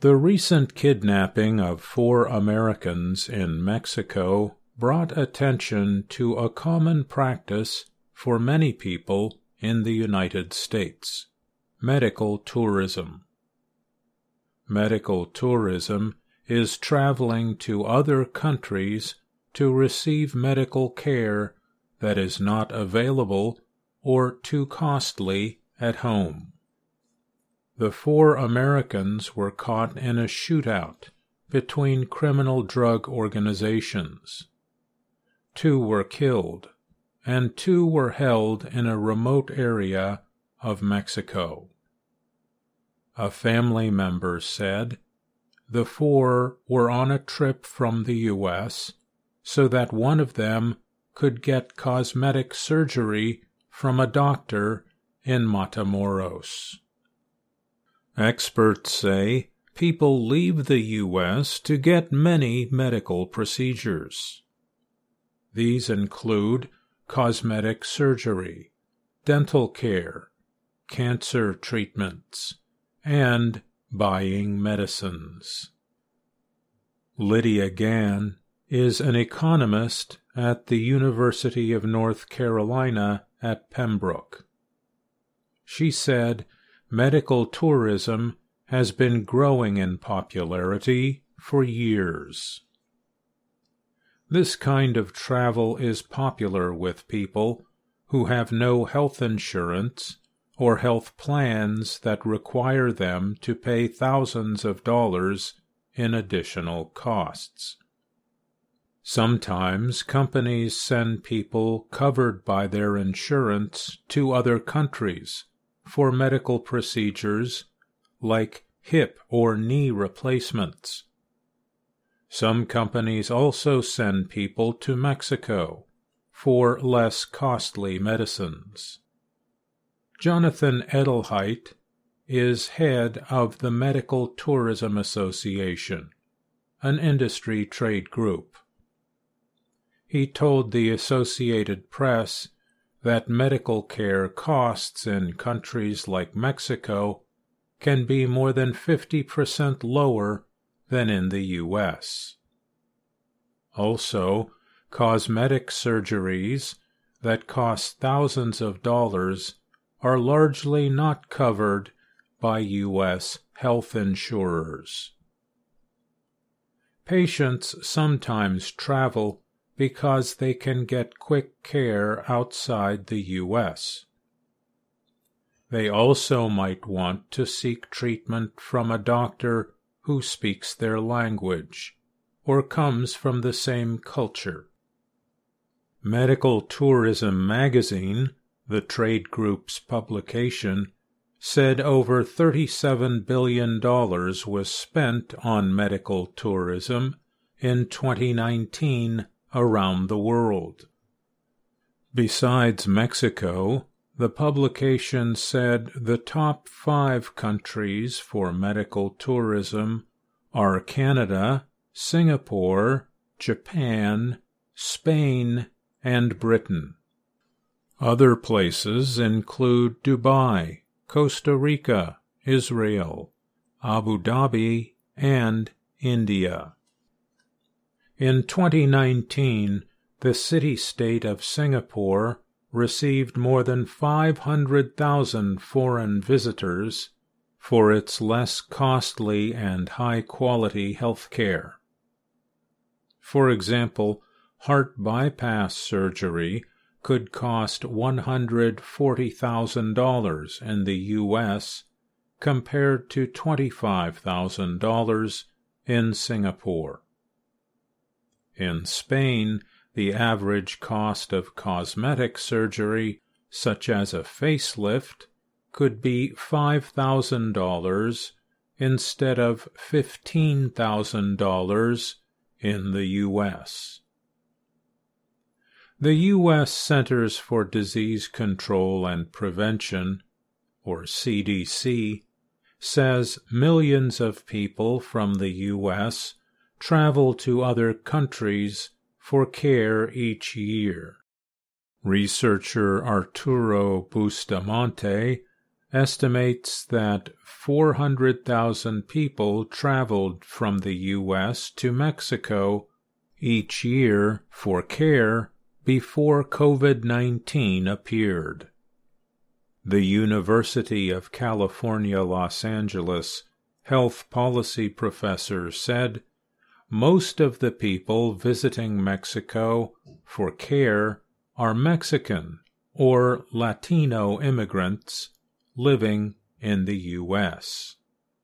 The recent kidnapping of 4 Americans in Mexico brought attention to a common practice for many people in the United States: medical tourism. Medical tourism is traveling to other countries to receive medical care that is not available or too costly at home. The 4 Americans were caught in a shootout between criminal drug organizations. 2 were killed, and 2 were held in a remote area of Mexico. A family member said the 4 were on a trip from the U.S. so that one of them could get cosmetic surgery from a doctor in Matamoros. Experts say people leave the U.S. to get many medical procedures. These include cosmetic surgery, dental care, cancer treatments, and buying medicines. Lydia Gann is an economist at the University of North Carolina at Pembroke. She said medical tourism has been growing in popularity for years. This kind of travel is popular with people who have no health insurance or health plans that require them to pay thousands of dollars in additional costs. Sometimes companies send people covered by their insurance to other countries for medical procedures like hip or knee replacements. Some companies also send people to Mexico for less costly medicines. Jonathan Edelheit is head of the Medical Tourism Association, an industry trade group. He told the Associated Press that medical care costs in countries like Mexico can be more than 50% lower than in the U.S. Also, cosmetic surgeries that cost thousands of dollars are largely not covered by U.S. health insurers. Patients sometimes travel because they can get quick care outside the U.S. They also might want to seek treatment from a doctor who speaks their language or comes from the same culture. Medical Tourism Magazine, the trade group's publication, said over $37 billion was spent on medical tourism in 2019 around the world. Besides Mexico, the publication said the top 5 countries for medical tourism are Canada, Singapore, Japan, Spain, and Britain. Other places include Dubai, Costa Rica, Israel, Abu Dhabi, and India. In 2019, the city-state of Singapore received more than 500,000 foreign visitors for its less costly and high-quality health care. For example, heart bypass surgery could cost $140,000 in the U.S. compared to $25,000 in Singapore. In Spain, the average cost of cosmetic surgery, such as a facelift, could be $5,000 instead of $15,000 in the U.S. The U.S. Centers for Disease Control and Prevention, or CDC, says millions of people from the U.S. travel to other countries for care each year. Researcher Arturo Bustamante estimates that 400,000 people traveled from the U.S. to Mexico each year for care before COVID-19 appeared. The University of California, Los Angeles health policy professor said, "Most of the people visiting Mexico for care are Mexican or Latino immigrants living in the U.S."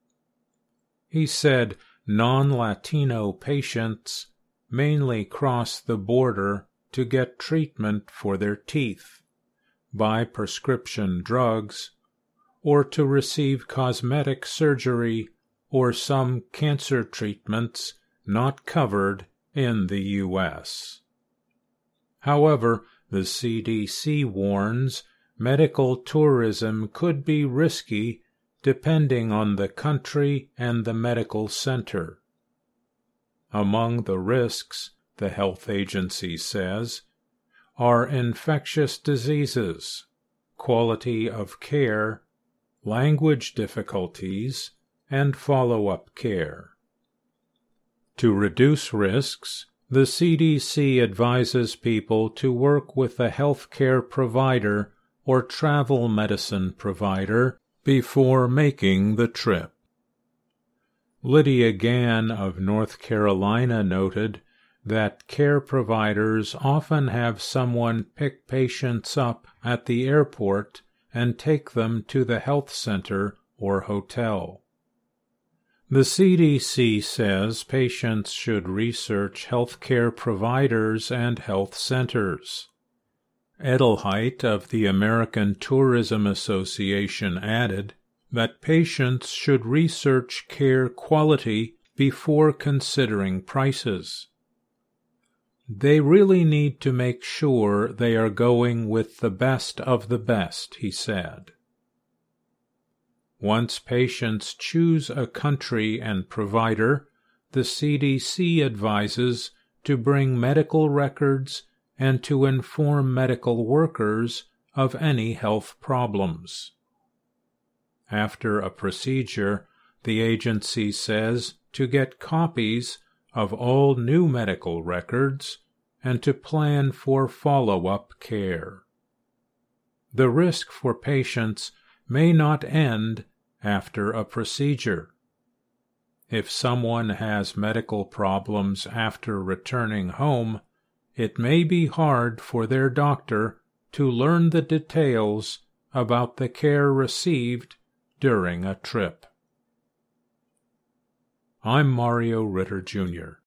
He said non-Latino patients mainly cross the border to get treatment for their teeth, buy prescription drugs, or to receive cosmetic surgery or some cancer treatments not covered in the U.S. However, the CDC warns medical tourism could be risky depending on the country and the medical center. Among the risks, the health agency says, are infectious diseases, quality of care, language difficulties, and follow-up care. To reduce risks, the CDC advises people to work with a healthcare provider or travel medicine provider before making the trip. Lydia Gann of North Carolina noted that care providers often have someone pick patients up at the airport and take them to the health center or hotel. The CDC says patients should research healthcare providers and health centers. Edelheit of the American Tourism Association added that patients should research care quality before considering prices. They really need to make sure they are going with the best of the best, he said. Once patients choose a country and provider, the CDC advises to bring medical records and to inform medical workers of any health problems. After a procedure, the agency says to get copies of all new medical records and to plan for follow-up care. The risk for patients may not end after a procedure. If someone has medical problems after returning home, it may be hard for their doctor to learn the details about the care received during a trip. I'm Mario Ritter, Jr.